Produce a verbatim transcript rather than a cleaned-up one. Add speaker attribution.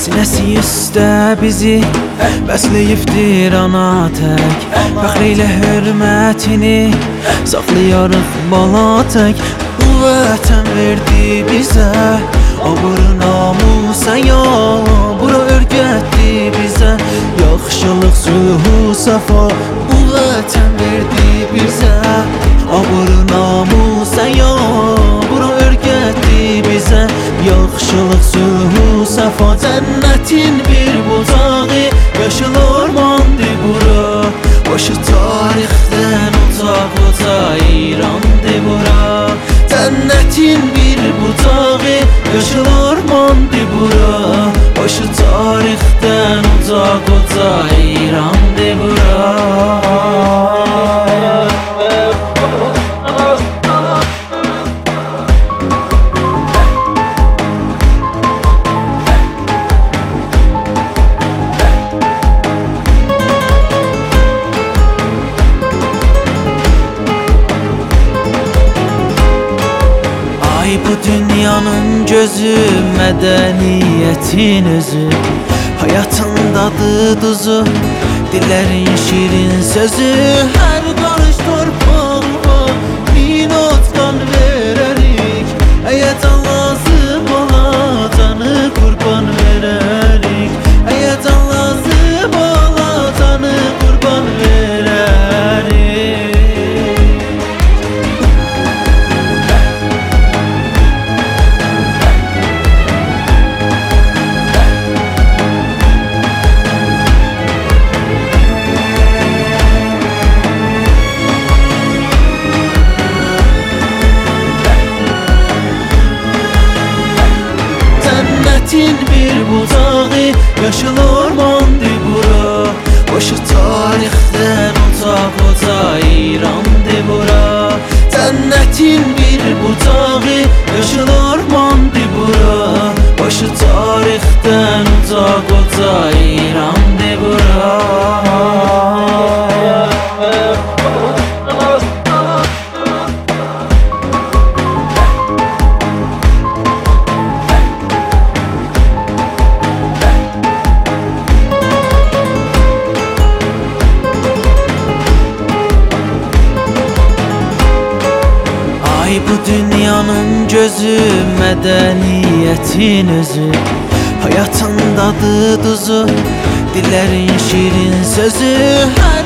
Speaker 1: Sinəsi üstə bizi bəsləyibdir ana tək. Fəxr ilə hörmətini saxlayarıq bala tək. Bu vətən verdi bizə abır namusa ya. Bura örgətdi bizə yaxşılıq, sülhü, səfa. Bu vətən verdi bizə abır namusa ya. Bura örgətdi bizə yaxşılıq, sülhü, səfa. Cənnətin bir bucağı, yaşıl ormandı bura. Başı tarixdən uzaq uca İrandı bura. Cənnətin bir bucağı, yaşıl ormandı bura. Başı tarixdən uzaq uca İrandı bura. Bu dünyanın gözü, mədəniyyətin özü. Hayatın dadı duzu, dillerin şirin sözü. Hər qarış torpağa bir not qan verərik. Əgər can lazım ola canı qurban verərik. Əgər can lazım ola canı qurban verərik. Cənnətin bir bucağı, yaşıl ormandı bura. Başı tarixdən uzaq uca İrandı bura. Cənnətin bir bucağı, yaşıl ormandı bura. Başı tarixdən uzaq uca İrandı bura. Bu dünyanın gözü, mədəniyyətin özü. Hayatın dadı duzu, dillerin şirin sözü.